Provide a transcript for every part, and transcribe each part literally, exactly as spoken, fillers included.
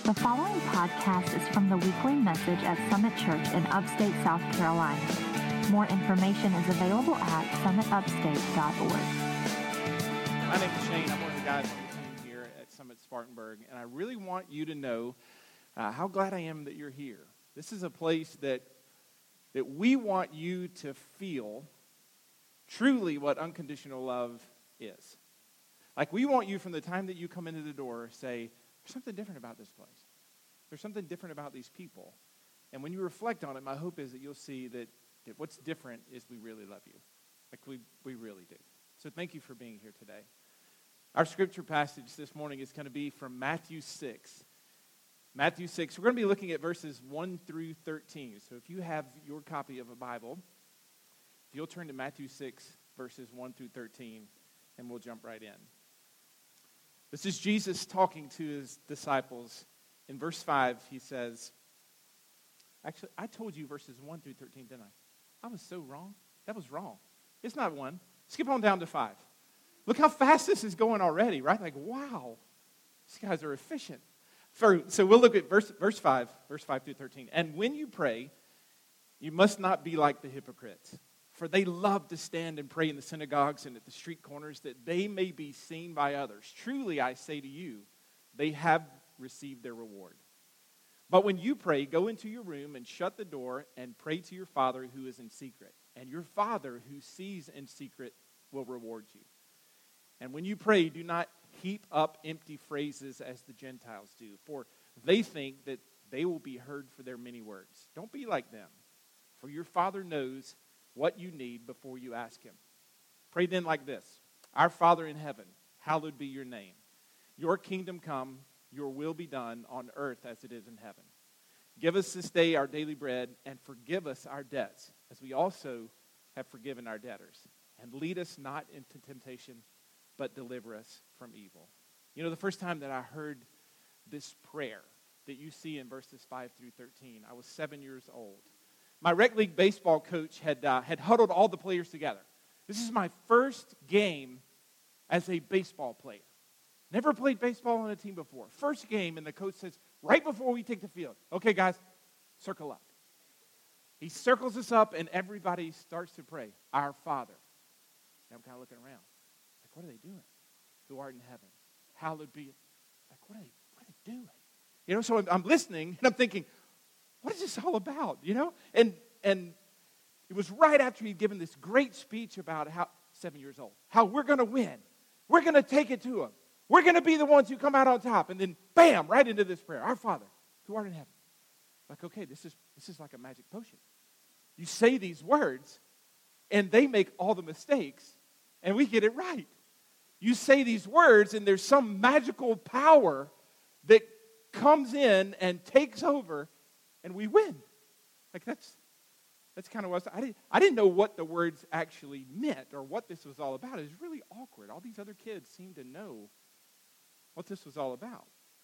The following podcast is from the weekly message at Summit Church in upstate South Carolina. More information is available at summit upstate dot org. My name is Shane. I'm one of the guys on the team here at Summit Spartanburg, and I really want you to know uh, how glad I am that you're here. This is a place that that we want you to feel truly what unconditional love is. Like, we want you from the time that you come into the door say, there's something different about this place. There's something different about these people. And when you reflect on it, my hope is that you'll see that, that what's different is we really love you. Like, we, we really do. So thank you for being here today. Our scripture passage this morning is going to be from Matthew six. Matthew six. We're going to be looking at verses one through thirteen. So if you have your copy of a Bible, if you'll turn to Matthew six, verses one through thirteen, and we'll jump right in. This is Jesus talking to his disciples. In verse five, he says, actually, I told you verses one through thirteen, didn't I? I was so wrong. That was wrong. It's not one. Skip on down to five. Look how fast this is going already, right? Like, wow, these guys are efficient. For, so we'll look at verse, verse five, verse five through thirteen. And when you pray, you must not be like the hypocrites, for they love to stand and pray in the synagogues and at the street corners, that they may be seen by others. Truly, I say to you, they have received their reward. But when you pray, go into your room and shut the door and pray to your Father who is in secret. And your Father who sees in secret will reward you. And when you pray, do not heap up empty phrases as the Gentiles do, for they think that they will be heard for their many words. Don't be like them, for your Father knows what you need before you ask him. Pray then like this: Our Father in heaven, hallowed be your name. Your kingdom come, your will be done on earth as it is in heaven. Give us this day our daily bread, and forgive us our debts, as we also have forgiven our debtors. And lead us not into temptation, but deliver us from evil. You know, the first time that I heard this prayer that you see in verses five through thirteen, I was seven years old. My rec league baseball coach had uh, had huddled all the players together. This is my first game as a baseball player. Never played baseball on a team before. First game, and the coach says, right before we take the field, okay, guys, circle up. He circles us up, and everybody starts to pray, Our Father. And I'm kind of looking around. Like, what are they doing? Who art in heaven, hallowed be. Like, what are they, what are they doing? You know, so I'm, I'm listening, and I'm thinking, what is this all about, you know? And and it was right after he'd given this great speech about how, seven years old, how we're going to win. We're going to take it to him. We're going to be the ones who come out on top. And then, bam, right into this prayer. Our Father, who art in heaven. Like, okay, this is this is like a magic potion. You say these words, and they make all the mistakes, and we get it right. You say these words, and there's some magical power that comes in and takes over, and we win. Like, that's that's kind of what I, I didn't I didn't know what the words actually meant or what this was all about. It was really awkward. All these other kids seemed to know what this was all about.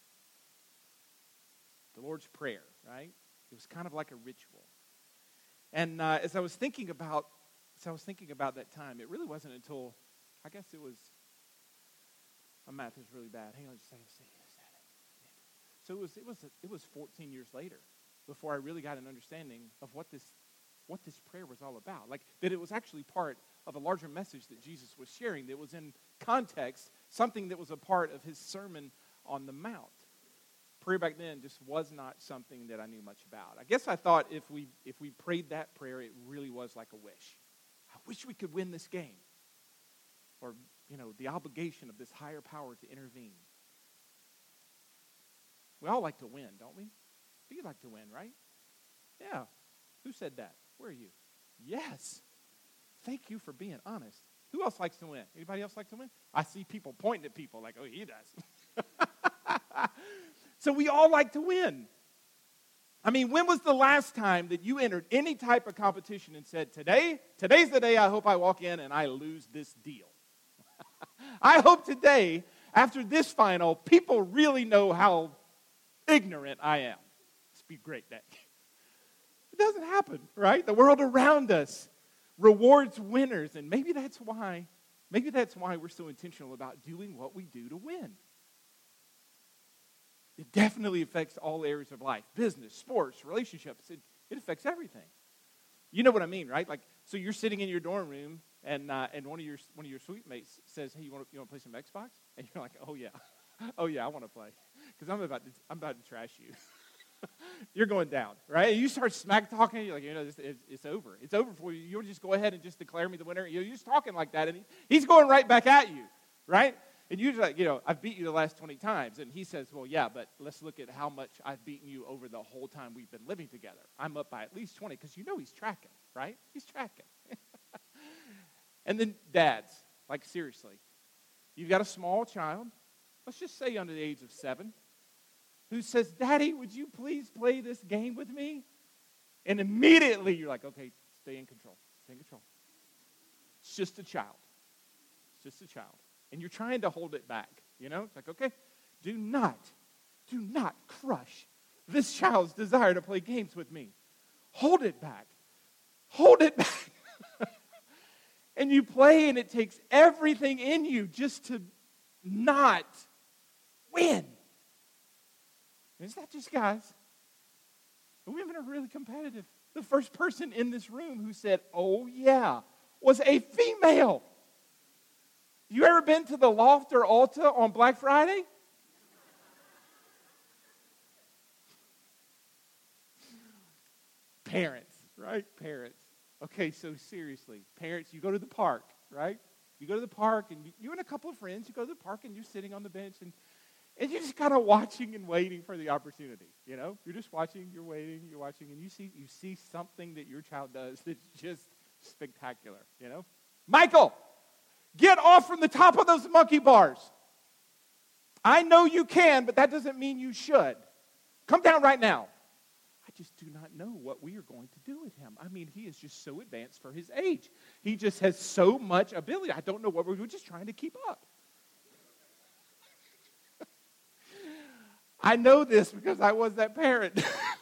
The Lord's Prayer, right? It was kind of like a ritual. And uh, as I was thinking about as I was thinking about that time, it really wasn't until, I guess it was, my math is really bad. Hang on just a second. See, is that it? So it was it was it was fourteen years later before I really got an understanding of what this what this prayer was all about. Like, that it was actually part of a larger message that Jesus was sharing that was in context, something that was a part of his Sermon on the Mount. Prayer back then just was not something that I knew much about. I guess I thought if we if we prayed that prayer, it really was like a wish. I wish we could win this game. Or, you know, the obligation of this higher power to intervene. We all like to win, don't we? You like to win, right? Yeah. Who said that? Where are you? Yes. Thank you for being honest. Who else likes to win? Anybody else like to win? I see people pointing at people like, oh, he does. So we all like to win. I mean, when was the last time that you entered any type of competition and said, today, today's the day I hope I walk in and I lose this deal? I hope today, after this final, people really know how ignorant I am. It's be a great day. It doesn't happen, right? The world around us rewards winners, and maybe that's why, maybe that's why we're so intentional about doing what we do to win. it definitely affects all areas of life. Business, sports, relationships. It, it affects everything. You know what I mean, right? Like, so you're sitting in your dorm room, and uh, and one of your one of your suite mates says, "Hey, you want to you want to play some Xbox?" And you're like, "Oh yeah, oh yeah, I want to play, because I'm about to I'm about to trash you." You're going down, right? And you start smack talking. You're like, you know, this, it's, it's over. It's over for you. You'll just go ahead and just declare me the winner. You're just talking like that, and he, he's going right back at you, right? And you're like, you know, I've beat you the last twenty times. And he says, well, yeah, but let's look at how much I've beaten you over the whole time we've been living together. I'm up by at least twenty, because you know he's tracking, right? He's tracking. And then dads, like seriously, you've got a small child, let's just say under the age of seven, who says, Daddy, would you please play this game with me? And immediately you're like, okay, stay in control. Stay in control. It's just a child. It's just a child. And you're trying to hold it back, you know? It's like, okay, do not, do not crush this child's desire to play games with me. Hold it back. Hold it back. And you play, and it takes everything in you just to not win. Is that just guys? Women are really competitive. The first person in this room who said, oh yeah, was a female. You ever been to the Loft or Ulta on Black Friday? Parents, right? Parents. Okay, so seriously, parents, you go to the park, right? You go to the park, and you, you and a couple of friends, you go to the park, and you're sitting on the bench, and And you're just kind of watching and waiting for the opportunity, you know? You're just watching, you're waiting, you're watching, and you see you see something that your child does that's just spectacular, you know? Michael, get off from the top of those monkey bars. I know you can, but that doesn't mean you should. Come down right now. I just do not know what we are going to do with him. I mean, he is just so advanced for his age. He just has so much ability. I don't know what we're doing. We're just trying to keep up. I know this because I was that parent.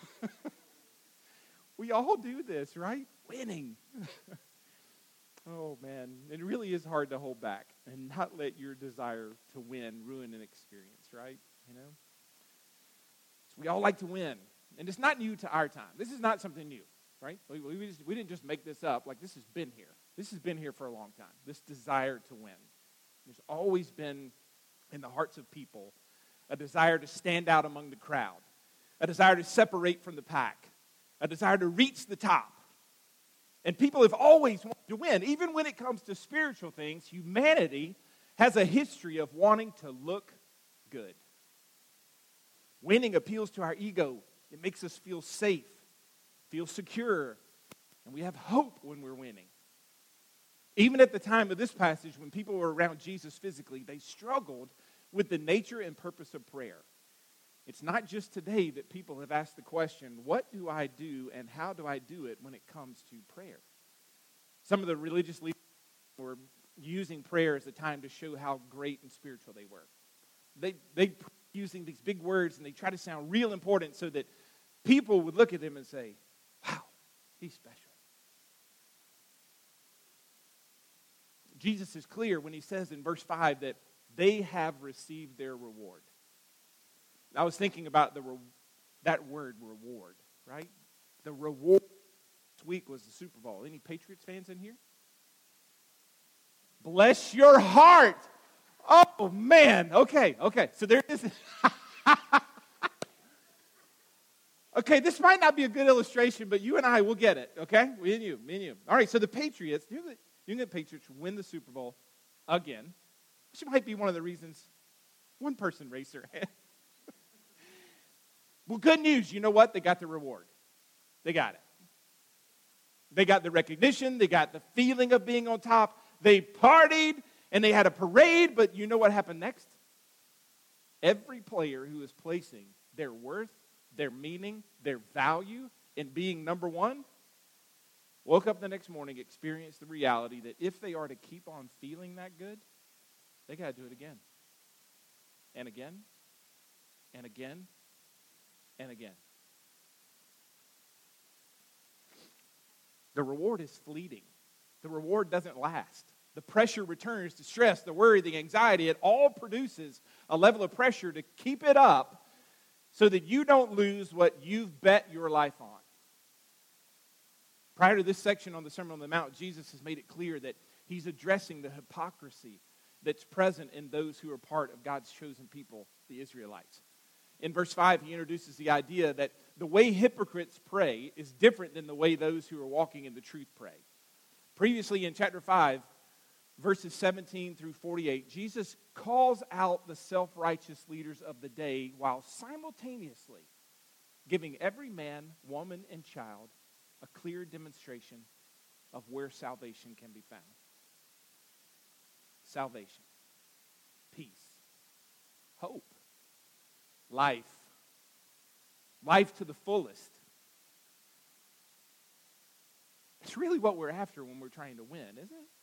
We all do this, right? Winning. Oh, man. It really is hard to hold back and not let your desire to win ruin an experience, right? You know? So we all like to win. And it's not new to our time. This is not something new, right? We, we, just, we didn't just make this up. Like, this has been here. This has been here for a long time. This desire to win. There's always been in the hearts of people a desire to stand out among the crowd, a desire to separate from the pack, a desire to reach the top. And people have always wanted to win. Even when it comes to spiritual things, humanity has a history of wanting to look good. Winning appeals to our ego. It makes us feel safe, feel secure, and we have hope when we're winning. Even at the time of this passage, when people were around Jesus physically, they struggled with the nature and purpose of prayer. It's not just today that people have asked the question, what do I do and how do I do it when it comes to prayer? Some of the religious leaders were using prayer as a time to show how great and spiritual they were. They they using these big words, and they try to sound real important so that people would look at them and say, wow, he's special. Jesus is clear when he says in verse five that they have received their reward. I was thinking about the re- that word, reward, right? The reward this week was the Super Bowl. Any Patriots fans in here? Bless your heart. Oh, man. Okay, okay. So there is. Okay, this might not be a good illustration, but you and I will get it, okay? Me and you, me and you. All right, so the Patriots, you know the, you know the Patriots win the Super Bowl again. Which might be one of the reasons one person raised their hand. Well, good news. You know what? They got the reward. They got it. They got the recognition. They got the feeling of being on top. They partied, and they had a parade, but you know what happened next? Every player who is placing their worth, their meaning, their value in being number one, woke up the next morning, experienced the reality that if they are to keep on feeling that good, they got to do it again. And again. And again. And again. The reward is fleeting. The reward doesn't last. The pressure returns, the stress, the worry, the anxiety. It all produces a level of pressure to keep it up so that you don't lose what you've bet your life on. Prior to this section on the Sermon on the Mount, Jesus has made it clear that he's addressing the hypocrisy that's present in those who are part of God's chosen people, the Israelites. In verse five, he introduces the idea that the way hypocrites pray is different than the way those who are walking in the truth pray. Previously in chapter five, verses seventeen through forty-eight, Jesus calls out the self-righteous leaders of the day while simultaneously giving every man, woman, and child a clear demonstration of where salvation can be found. Salvation, peace, hope, life, life to the fullest. It's really what we're after when we're trying to win, isn't it?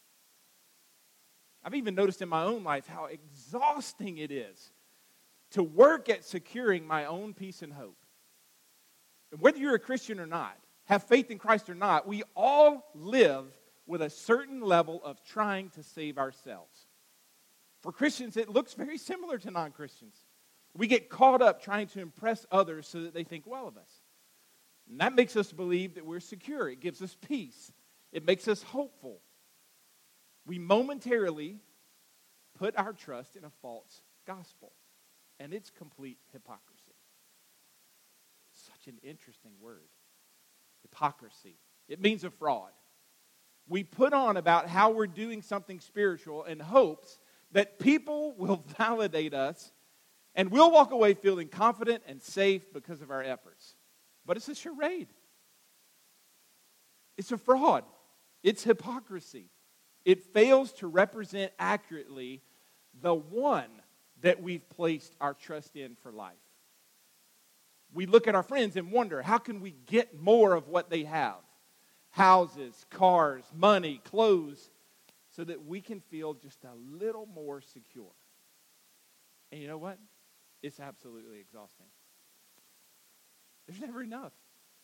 I've even noticed in my own life how exhausting it is to work at securing my own peace and hope. And whether you're a Christian or not, have faith in Christ or not, we all live with a certain level of trying to save ourselves. For Christians, it looks very similar to non-Christians. We get caught up trying to impress others so that they think well of us. And that makes us believe that we're secure. It gives us peace. It makes us hopeful. We momentarily put our trust in a false gospel. And it's complete hypocrisy. Such an interesting word. Hypocrisy. It means a fraud. We put on about how we're doing something spiritual in hopes that people will validate us and we'll walk away feeling confident and safe because of our efforts. But it's a charade. It's a fraud. It's hypocrisy. It fails to represent accurately the one that we've placed our trust in for life. We look at our friends and wonder, how can we get more of what they have? Houses, cars, money, clothes, so that we can feel just a little more secure. And you know what? It's absolutely exhausting. There's never enough.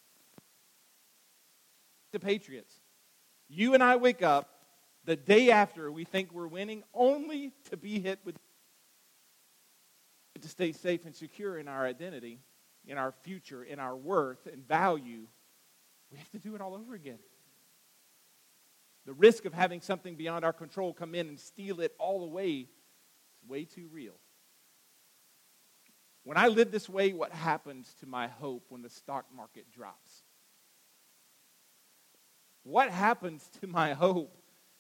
The Patriots. You and I wake up the day after we think we're winning only to be hit with to stay safe and secure in our identity, in our future, in our worth and value. We have to do it all over again. The risk of having something beyond our control come in and steal it all away is way too real. When I live this way, what happens to my hope when the stock market drops? What happens to my hope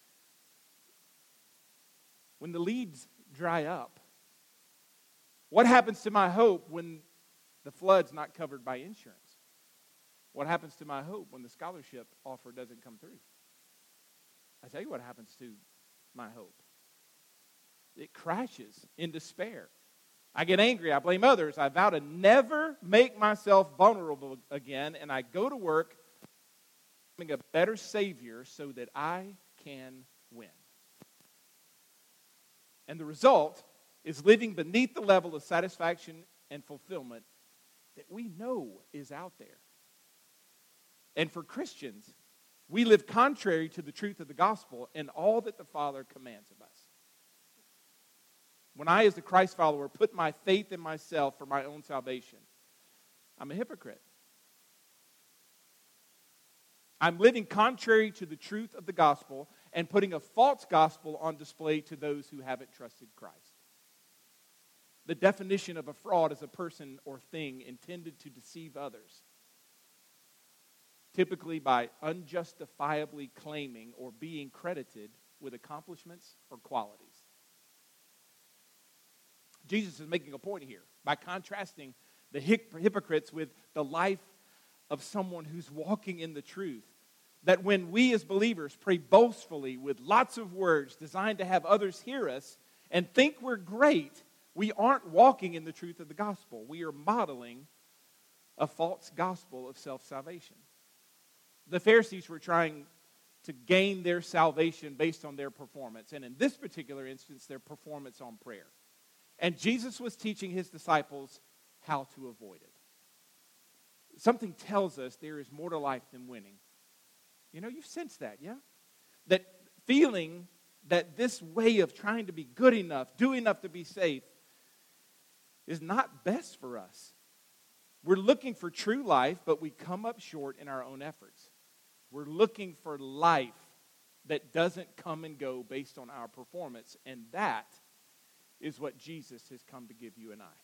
when the leads dry up? What happens to my hope when the flood's not covered by insurance? What happens to my hope when the scholarship offer doesn't come through? I tell you what happens to my hope. It crashes in despair. I get angry. I blame others. I vow to never make myself vulnerable again, and I go to work becoming a better Savior so that I can win. And the result is living beneath the level of satisfaction and fulfillment that we know is out there. And for Christians, we live contrary to the truth of the gospel and all that the Father commands of us. When I, as a Christ follower, put my faith in myself for my own salvation, I'm a hypocrite. I'm living contrary to the truth of the gospel and putting a false gospel on display to those who haven't trusted Christ. The definition of a fraud is a person or thing intended to deceive others, typically by unjustifiably claiming or being credited with accomplishments or qualities. Jesus is making a point here by contrasting the hypocrites with the life of someone who's walking in the truth. That when we as believers pray boastfully with lots of words designed to have others hear us and think we're great, we aren't walking in the truth of the gospel. We are modeling a false gospel of self-salvation. The Pharisees were trying to gain their salvation based on their performance, and in this particular instance, their performance on prayer. And Jesus was teaching his disciples how to avoid it. Something tells us there is more to life than winning. You know, you've sensed that, yeah? That feeling that this way of trying to be good enough, do enough to be safe, is not best for us. We're looking for true life, but we come up short in our own efforts. We're looking for life that doesn't come and go based on our performance, and that is what Jesus has come to give you and I.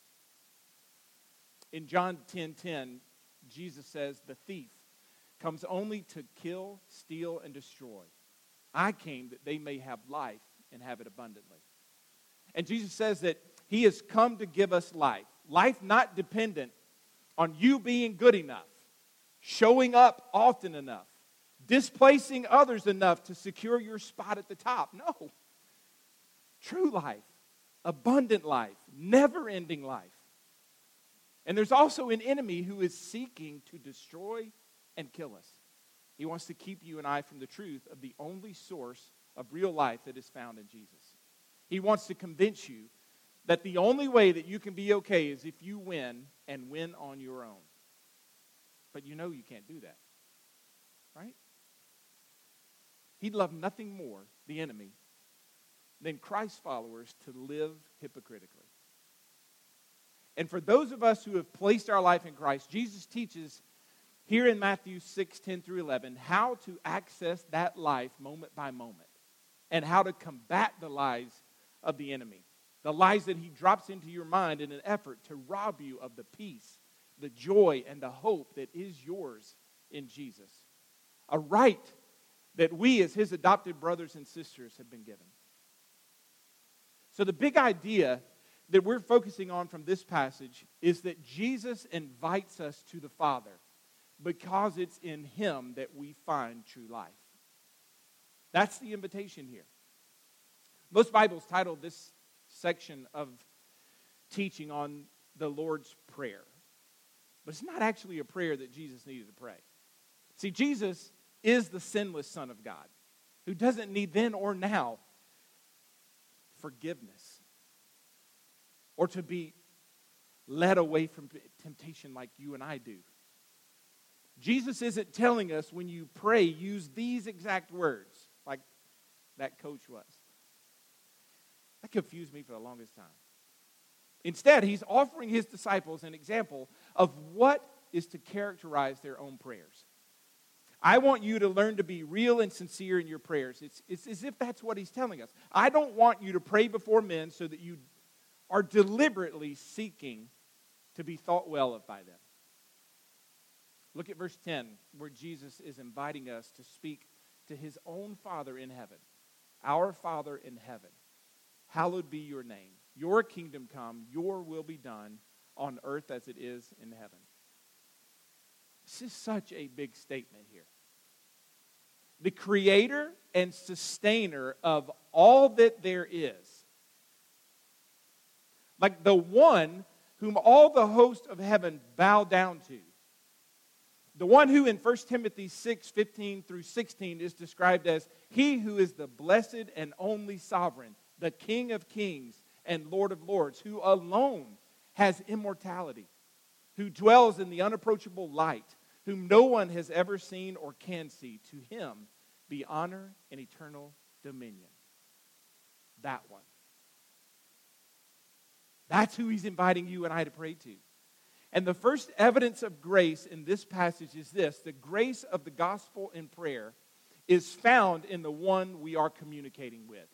In John ten ten, Jesus says, "The thief comes only to kill, steal, and destroy. I came that they may have life and have it abundantly." And Jesus says that he has come to give us life. Life not dependent on you being good enough, showing up often enough, displacing others enough to secure your spot at the top. No. True life, abundant life, never-ending life. And there's also an enemy who is seeking to destroy and kill us. He wants to keep you and I from the truth of the only source of real life that is found in Jesus. He wants to convince you that the only way that you can be okay is if you win and win on your own. But you know you can't do that, right? He'd love nothing more, the enemy, than Christ's followers to live hypocritically. And for those of us who have placed our life in Christ, Jesus teaches here in Matthew six, ten through eleven how to access that life moment by moment and how to combat the lies of the enemy, the lies that he drops into your mind in an effort to rob you of the peace, the joy, and the hope that is yours in Jesus. A right that we as his adopted brothers and sisters have been given. So the big idea that we're focusing on from this passage is that Jesus invites us to the Father because it's in him that we find true life. That's the invitation here. Most Bibles title this section of teaching on the Lord's Prayer. But it's not actually a prayer that Jesus needed to pray. See, Jesus is the sinless Son of God who doesn't need then or now forgiveness or to be led away from temptation like you and I do. Jesus isn't telling us when you pray, use these exact words like that coach was. That confused me for the longest time. Instead, he's offering his disciples an example of what is to characterize their own prayers. I want you to learn to be real and sincere in your prayers. It's, it's as if that's what he's telling us. I don't want you to pray before men so that you are deliberately seeking to be thought well of by them. Look at verse ten, where Jesus is inviting us to speak to his own Father in heaven. Our Father in heaven, hallowed be your name. Your kingdom come, your will be done on earth as it is in heaven. This is such a big statement here. The creator and sustainer of all that there is, like the one whom all the host of heaven bow down to, the one who in First Timothy six, fifteen through sixteen is described as he who is the blessed and only sovereign, the King of kings and Lord of lords, who alone has immortality, who dwells in the unapproachable light, whom no one has ever seen or can see. To him be honor and eternal dominion. That one. That's who he's inviting you and I to pray to. And the first evidence of grace in this passage is this: the grace of the gospel in prayer is found in the one we are communicating with.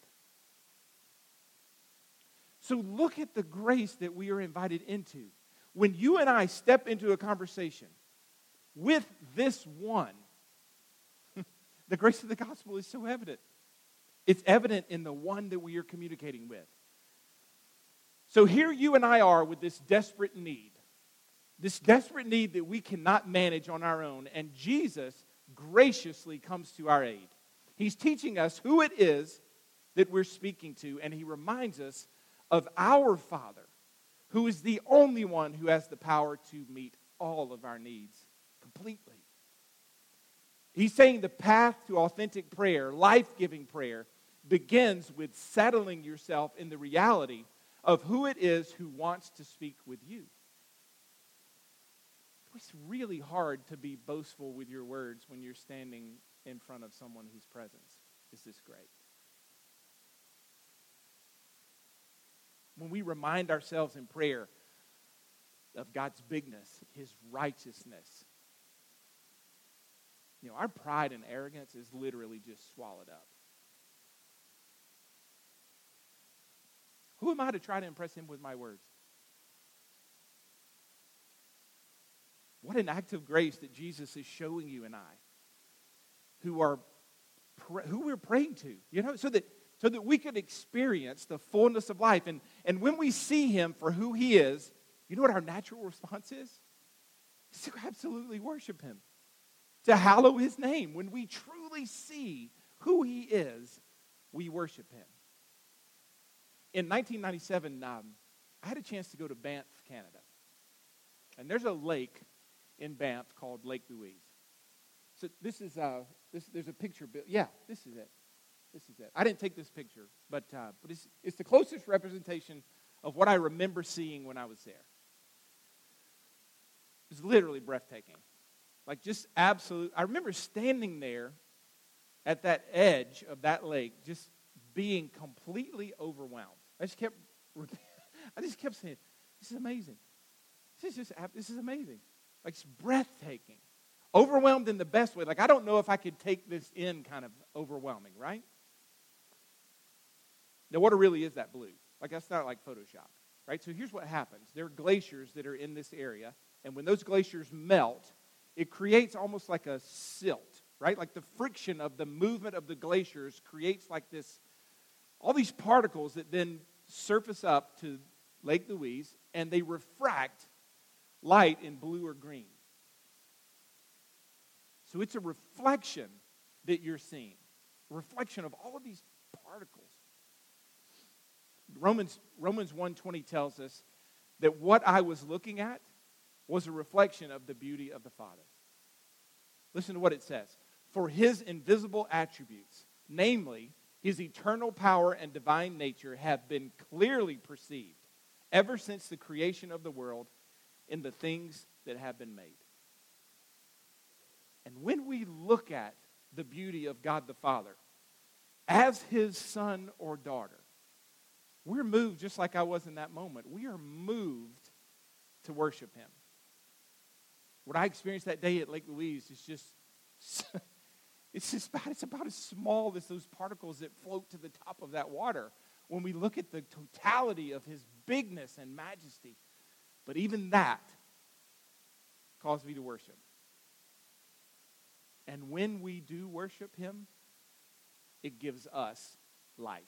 So look at the grace that we are invited into. When you and I step into a conversation with this one, the grace of the gospel is so evident. It's evident in the one that we are communicating with. So here you and I are with this desperate need. This desperate need that we cannot manage on our own. And Jesus graciously comes to our aid. He's teaching us who it is that we're speaking to. And he reminds us of our Father, who is the only one who has the power to meet all of our needs completely. He's saying the path to authentic prayer, life-giving prayer, begins with settling yourself in the reality of who it is who wants to speak with you. It's really hard to be boastful with your words when you're standing in front of someone whose presence is this great. When we remind ourselves in prayer of God's bigness, his righteousness. You know, our pride and arrogance is literally just swallowed up. Who am I to try to impress him with my words? What an act of grace that Jesus is showing you and I, who are who we're praying to, you know, so that so that we could experience the fullness of life. And, and when we see him for who he is, you know what our natural response is? It's to absolutely worship him, to hallow his name. When we truly see who he is, we worship him. In nineteen ninety-seven, um, I had a chance to go to Banff, Canada. And there's a lake in Banff called Lake Louise. So this is, uh, this, there's a picture. Yeah, this is it. This is it. I didn't take this picture, but, uh, but it's, it's the closest representation of what I remember seeing when I was there. It was literally breathtaking. Like just absolute. I remember standing there at that edge of that lake, just being completely overwhelmed. I just kept, I just kept saying, "This is amazing. This is just, this is amazing. Like it's breathtaking, overwhelmed in the best way. Like I don't know if I could take this in, kind of overwhelming, right? Now, what really is that blue? Like that's not like Photoshop, right? So here's what happens: there are glaciers that are in this area, and when those glaciers melt, it creates almost like a silt, right? Like the friction of the movement of the glaciers creates like this, all these particles that then surface up to Lake Louise, and they refract light in blue or green. So it's a reflection that you're seeing, a reflection of all of these particles. Romans Romans one twenty tells us that what I was looking at was a reflection of the beauty of the Father. Listen to what it says. For his invisible attributes, namely his eternal power and divine nature, have been clearly perceived ever since the creation of the world in the things that have been made. And when we look at the beauty of God the Father as his son or daughter, we're moved just like I was in that moment. We are moved to worship him. What I experienced that day at Lake Louise is just, it's just about, it's about as small as those particles that float to the top of that water when we look at the totality of his bigness and majesty. But even that caused me to worship. And when we do worship him, it gives us life.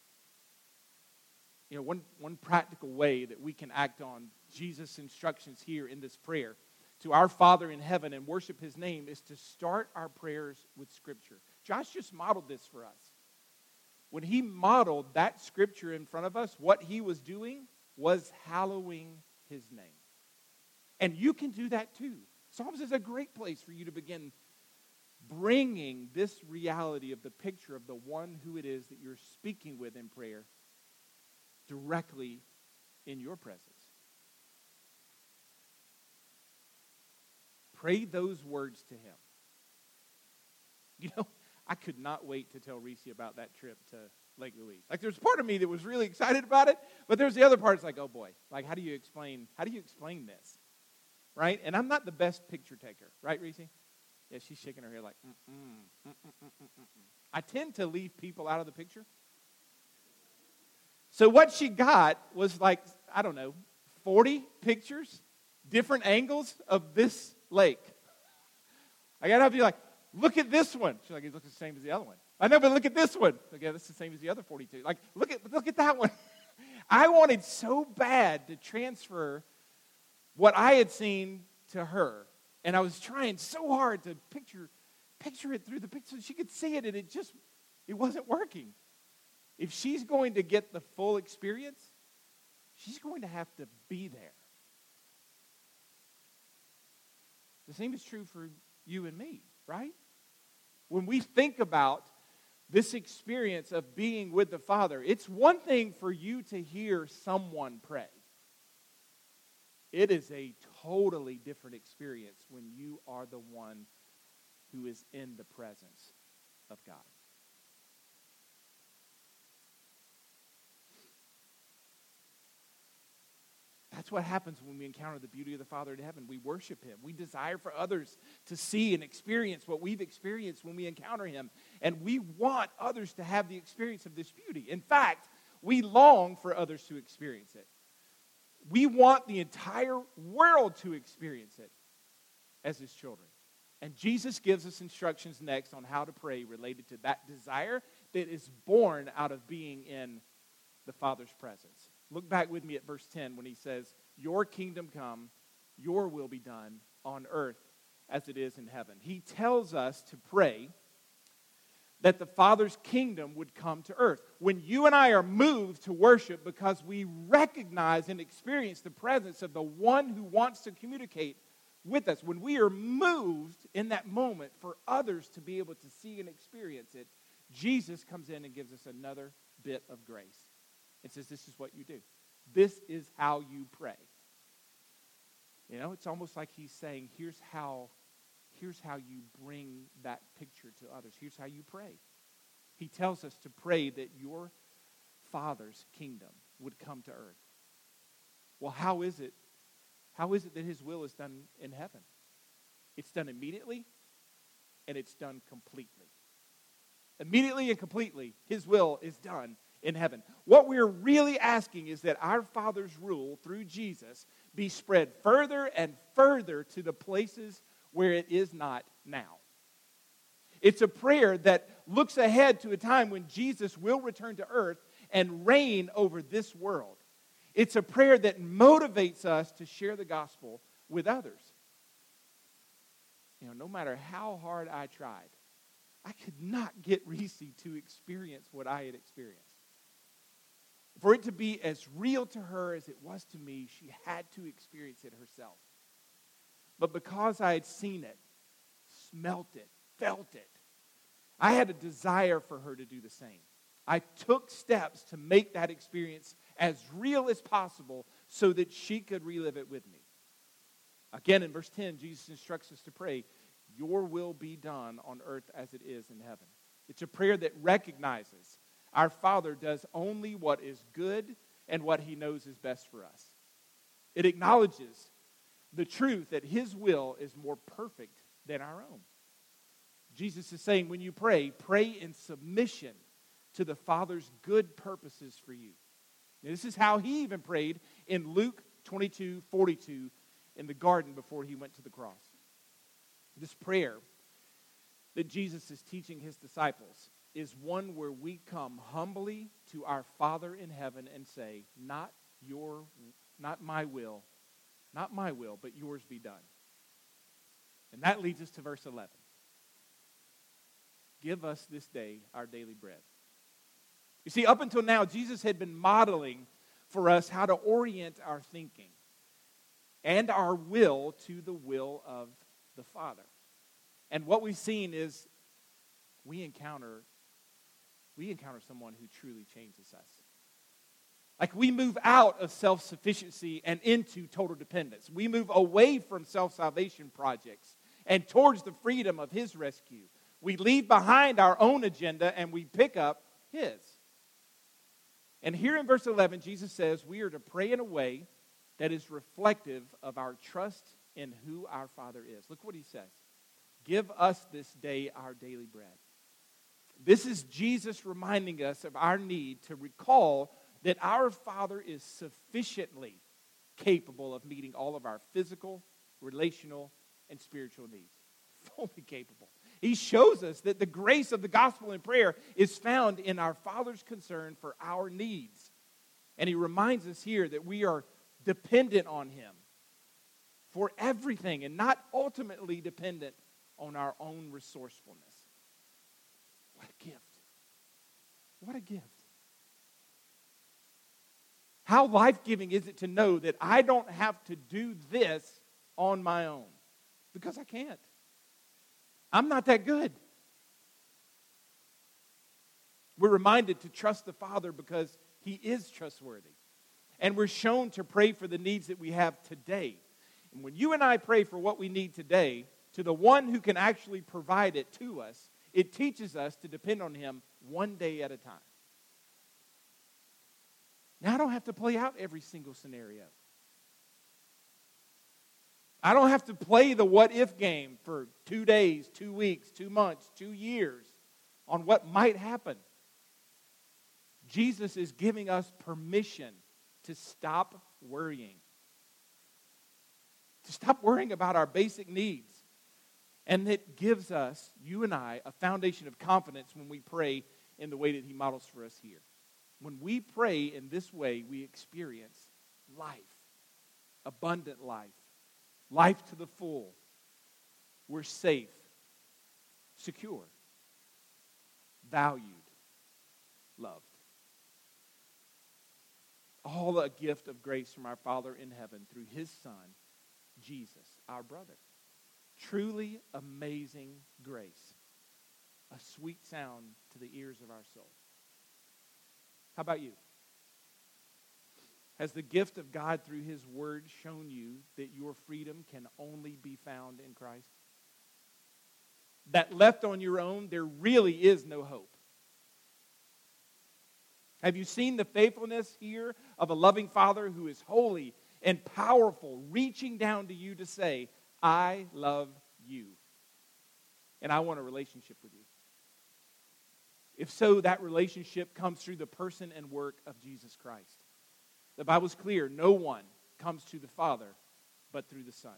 You know, one, one practical way that we can act on Jesus' instructions here in this prayer to our Father in heaven and worship his name is to start our prayers with Scripture. Josh just modeled this for us. When he modeled that Scripture in front of us, what he was doing was hallowing his name. And you can do that too. Psalms is a great place for you to begin bringing this reality of the picture of the one who it is that you're speaking with in prayer directly in your presence. Pray those words to him. You know, I could not wait to tell Reese about that trip to Lake Louise. Like, there's part of me that was really excited about it, but there's the other part that's like, oh boy, like how do you explain, how do you explain this? Right? And I'm not the best picture taker, right, Reese? Yeah, she's shaking her head like, mm-mm, mm-mm, mm-mm, mm-mm. I tend to leave people out of the picture. So what she got was like, I don't know, forty pictures, different angles of this lake. I got to be like, look at this one. She's like, it looks the same as the other one. I know, but look at this one. Like, yeah, that's the same as the other forty-two. Like, look at look at that one. I wanted so bad to transfer what I had seen to her. And I was trying so hard to picture picture it through the picture so she could see it, and it just, it wasn't working. If she's going to get the full experience, she's going to have to be there. The same is true for you and me, right? When we think about this experience of being with the Father, it's one thing for you to hear someone pray. It is a totally different experience when you are the one who is in the presence of God. That's what happens when we encounter the beauty of the Father in heaven. We worship him. We desire for others to see and experience what we've experienced when we encounter him. And we want others to have the experience of this beauty. In fact, we long for others to experience it. We want the entire world to experience it as his children. And Jesus gives us instructions next on how to pray related to that desire that is born out of being in the Father's presence. Look back with me at verse ten when he says, your kingdom come, your will be done on earth as it is in heaven. He tells us to pray that the Father's kingdom would come to earth. When you and I are moved to worship because we recognize and experience the presence of the one who wants to communicate with us, when we are moved in that moment for others to be able to see and experience it, Jesus comes in and gives us another bit of grace. It says, this is what you do. This is how you pray. You know, it's almost like he's saying, here's how, here's how you bring that picture to others. Here's how you pray. He tells us to pray that your Father's kingdom would come to earth. Well, how is it? How is it that his will is done in heaven? It's done immediately, and it's done completely. Immediately and completely, his will is done in heaven. What we're really asking is that our Father's rule through Jesus be spread further and further to the places where it is not now. It's a prayer that looks ahead to a time when Jesus will return to earth and reign over this world. It's a prayer that motivates us to share the gospel with others. You know, no matter how hard I tried, I could not get Reese to experience what I had experienced. For it to be as real to her as it was to me, she had to experience it herself. But because I had seen it, smelt it, felt it, I had a desire for her to do the same. I took steps to make that experience as real as possible so that she could relive it with me. Again, in verse ten, Jesus instructs us to pray, your will be done on earth as it is in heaven. It's a prayer that recognizes our Father does only what is good and what he knows is best for us. It acknowledges the truth that his will is more perfect than our own. Jesus is saying when you pray, pray in submission to the Father's good purposes for you. Now, this is how he even prayed in Luke twenty-two forty-two in the garden before he went to the cross. This prayer that Jesus is teaching his disciples is one where we come humbly to our Father in heaven and say, not your, not my will, not my will, but yours be done. And that leads us to verse eleven. Give us this day our daily bread. You see, up until now, Jesus had been modeling for us how to orient our thinking and our will to the will of the Father. And what we've seen is we encounter we encounter someone who truly changes us. Like we move out of self-sufficiency and into total dependence. We move away from self-salvation projects and towards the freedom of his rescue. We leave behind our own agenda and we pick up his. And here in verse eleven, Jesus says we are to pray in a way that is reflective of our trust in who our Father is. Look what he says. Give us this day our daily bread. This is Jesus reminding us of our need to recall that our Father is sufficiently capable of meeting all of our physical, relational, and spiritual needs. Fully capable. He shows us that the grace of the gospel and prayer is found in our Father's concern for our needs. And he reminds us here that we are dependent on him for everything and not ultimately dependent on our own resourcefulness. What a gift. What a gift. How life-giving is it to know that I don't have to do this on my own? Because I can't. I'm not that good. We're reminded to trust the Father because he is trustworthy. And we're shown to pray for the needs that we have today. And when you and I pray for what we need today, to the one who can actually provide it to us, it teaches us to depend on him one day at a time. Now, I don't have to play out every single scenario. I don't have to play the what if game for two days, two weeks, two months, two years on what might happen. Jesus is giving us permission to stop worrying. To stop worrying about our basic needs. And it gives us, you and I, a foundation of confidence when we pray in the way that he models for us here. When we pray in this way, we experience life, abundant life, life to the full. We're safe, secure, valued, loved. All a gift of grace from our Father in heaven through his Son, Jesus, our brother. Truly amazing grace. A sweet sound to the ears of our soul. How about you? Has the gift of God through his word shown you that your freedom can only be found in Christ? That left on your own, there really is no hope. Have you seen the faithfulness here of a loving Father who is holy and powerful, reaching down to you to say, I love you, and I want a relationship with you? If so, that relationship comes through the person and work of Jesus Christ. The Bible's clear, no one comes to the Father but through the Son.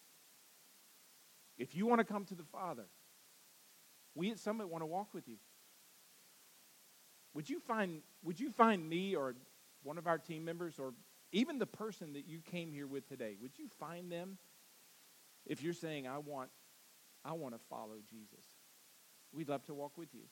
If you want to come to the Father, we at Summit want to walk with you. Would you find, would you find me or one of our team members or even the person that you came here with today, would you find them if you're saying, I want, I want to follow Jesus? We'd love to walk with you.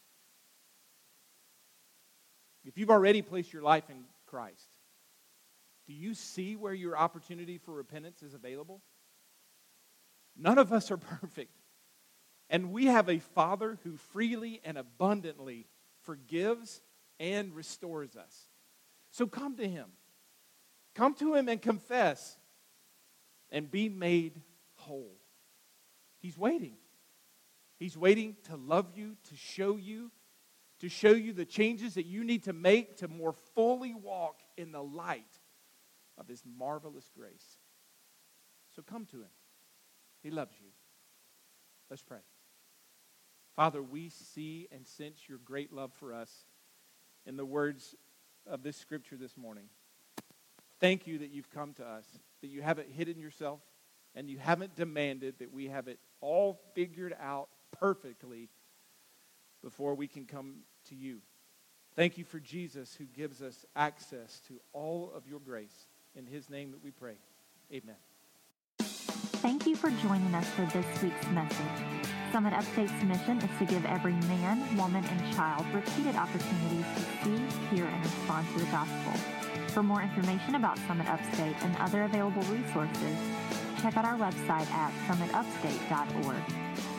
If you've already placed your life in Christ, do you see where your opportunity for repentance is available? None of us are perfect. And we have a Father who freely and abundantly forgives and restores us. So come to him. Come to him and confess and be made whole. He's waiting. He's waiting to love you, to show you, to show you the changes that you need to make to more fully walk in the light of his marvelous grace. So come to him. He loves you. Let's pray. Father, we see and sense your great love for us in the words of this scripture this morning. Thank you that you've come to us, that you haven't hidden yourself, and you haven't demanded that we have it all figured out perfectly before we can come to you. Thank you for Jesus who gives us access to all of your grace. In his name that we pray. Amen. Thank you for joining us for this week's message. Summit Upstate's mission is to give every man, woman, and child repeated opportunities to see, hear, and respond to the gospel. For more information about Summit Upstate and other available resources, check out our website at summit upstate dot org.